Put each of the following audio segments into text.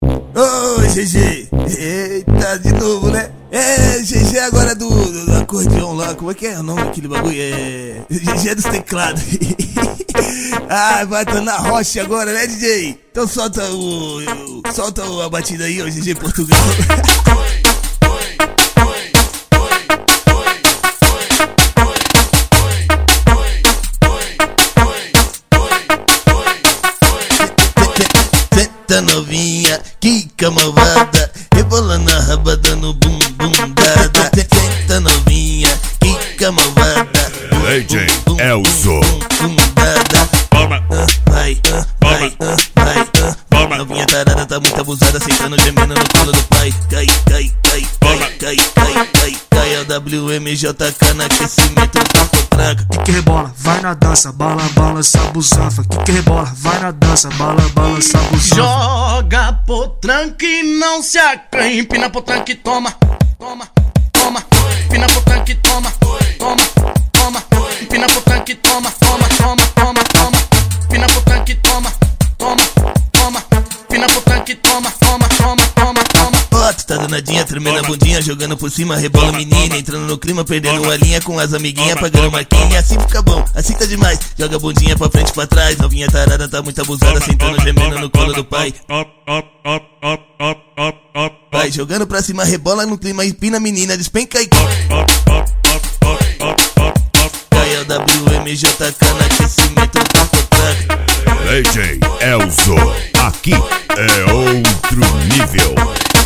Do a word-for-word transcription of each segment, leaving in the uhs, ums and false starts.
Ô, G G, eita, de novo, né? É, G G agora do, do, do acordeão lá, como é que é o nome daquele bagulho? É... G G dos teclados. Ah, vai estar na rocha agora, né, D J? Então solta o... o solta a batida aí, ó, G G Portugal. Senta novinha, quica malvada, rebolando a raba dando bum bum dada. Senta novinha, quica malvada, D J Elzo. Bum dada. Vai, vai, vai. Novinha tarada tá muito abusada, sentando gemendo no colo do pai. Cai, cai, cai, cai, cai, cai, cai. Cai, é o W M J K no aquecimento da potraca. Que que rebola, vai na dança, bala, balança, busanfa. Que que rebola, vai na dança, bala, balança, busanfa. Joga potranca e não se acanha. Empina potranca e toma, toma, toma. Empina potranca e toma, toma, toma. Empina potranca e toma, toma, toma, toma, toma. Empina potranca e toma, toma, toma. Empina potranca e toma, toma, toma, toma, toma. Ó, tu tá danadinha, tremendo a bundinha, jogando por cima, rebola menina, entrando no clima, perdendo a linha com as amiguinhas, pagando marquinha. Assim fica bom, assim tá demais. Joga a bundinha pra frente e pra trás, novinha tarada tá muito abusada, sentando gemendo no colo do pai. Vai jogando pra cima, rebola no clima, empina a menina, despenca e cai, é o W M J K no aquecimento da potraca. D J Elzo, aqui é outro nível.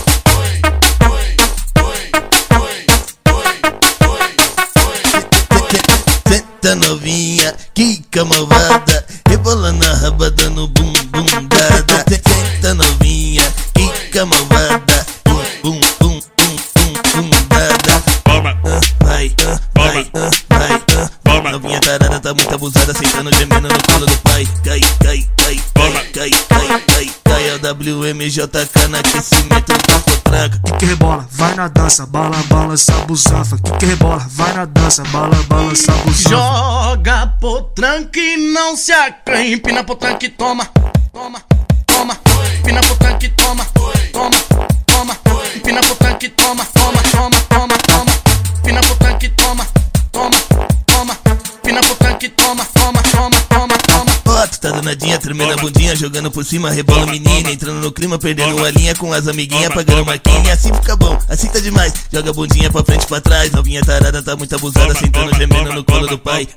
Senta novinha, quica malvada, rebolando a raba dando bum bum dada. Senta novinha, quica malvada, bum bum bum bum bum bum dada. Vai, vai, vai. Novinha tarada tá muito abusada, sentando gemendo no colo do pai. Cai, cai, cai, cai, cai, cai, cai. Cai, é o W M J K no aquecimento da potraca. Que que rebola, vai na dança, bala, balança, busanfa. Que que rebola, vai na dança, bala, balança, busanfa. Joga potranca e não se acanha. Empina potranca e toma, toma, toma. Empina potranca e toma, toma, toma. Empina potranca e toma, toma, toma, toma, toma. Empina potranca e toma, toma, toma. Empina potranca e toma, toma, toma, toma, toma. Ó, tu tá danadinha, tremendo a bundinha, jogando por cima, rebola menina, entrando no clima, perdendo a linha com as amiguinhas, pagando marquinha. Assim fica bom, assim tá demais. Joga a bundinha pra frente e pra trás, novinha tarada tá muito abusada, sentando gemendo no colo do pai.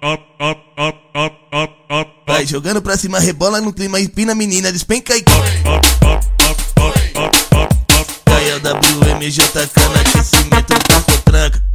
Vai jogando pra cima, rebola no clima, empina a menina, despenca e cai, é o W M J K no aquecimento da potraca.